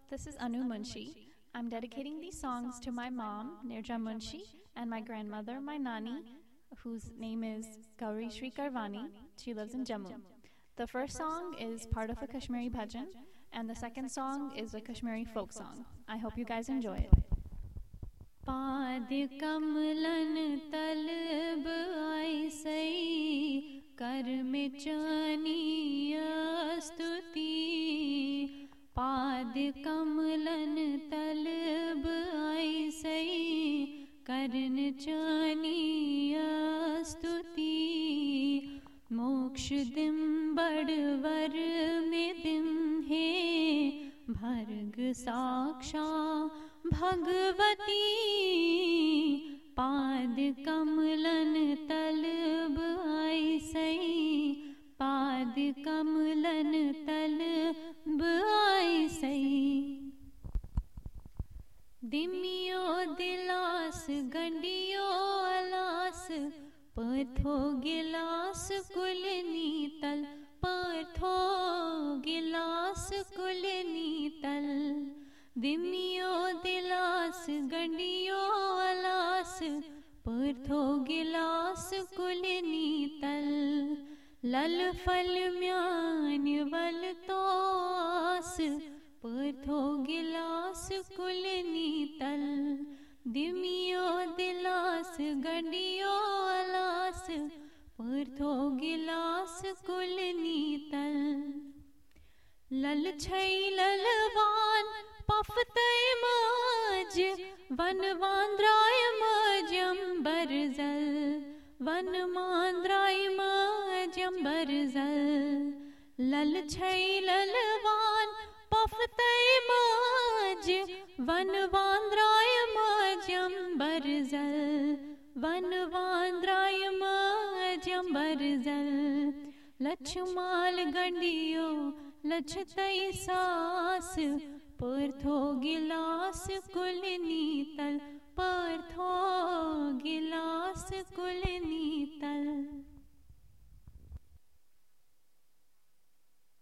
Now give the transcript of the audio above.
This is Anu Munshi. I'm dedicating these songs to my mom, Nirja Munshi, and my grandmother, my Nani, whose name is Gauri Shri Karvani. She lives in Jammu. The first song is part of a Kashmiri bhajan, and the second song is a Kashmiri folk song. I hope you guys enjoy it. पाद कमलन तलब आई सई कर में चानी स्तुति पाद कमलन तलब आई सई करन चानी स्तुति मोक्ष दिम बड़वर में दिम है भर्ग साक्षा भगवती पाद कमलन तलब आई सई पाद कमलन तलब आई सई दिमियो दिलास गंडियो अलास पथो गिलास कुल नीतल पथो गिलास कुल नीतल दिमियो दिलास गंडियो अलास पर्थो गिलास कुल नीतल लल फल म्यान वल तोस पर्थो गिलास कुल नीतल दिमियो दिलास गंडियो अलास पर्थो गिलास कुल नीतल लल छई ललवान पफतय माज वन वांद्राय माजम बरजल वन मांद्राय माजम बरजल लल छई ललवान पफतय माज वन वांद्राय माजम बरजल वन वांद्राय माजम बरजल लछमाल गंडियो लछतई सास पर्थो गिलास कुल नीतल पर्थो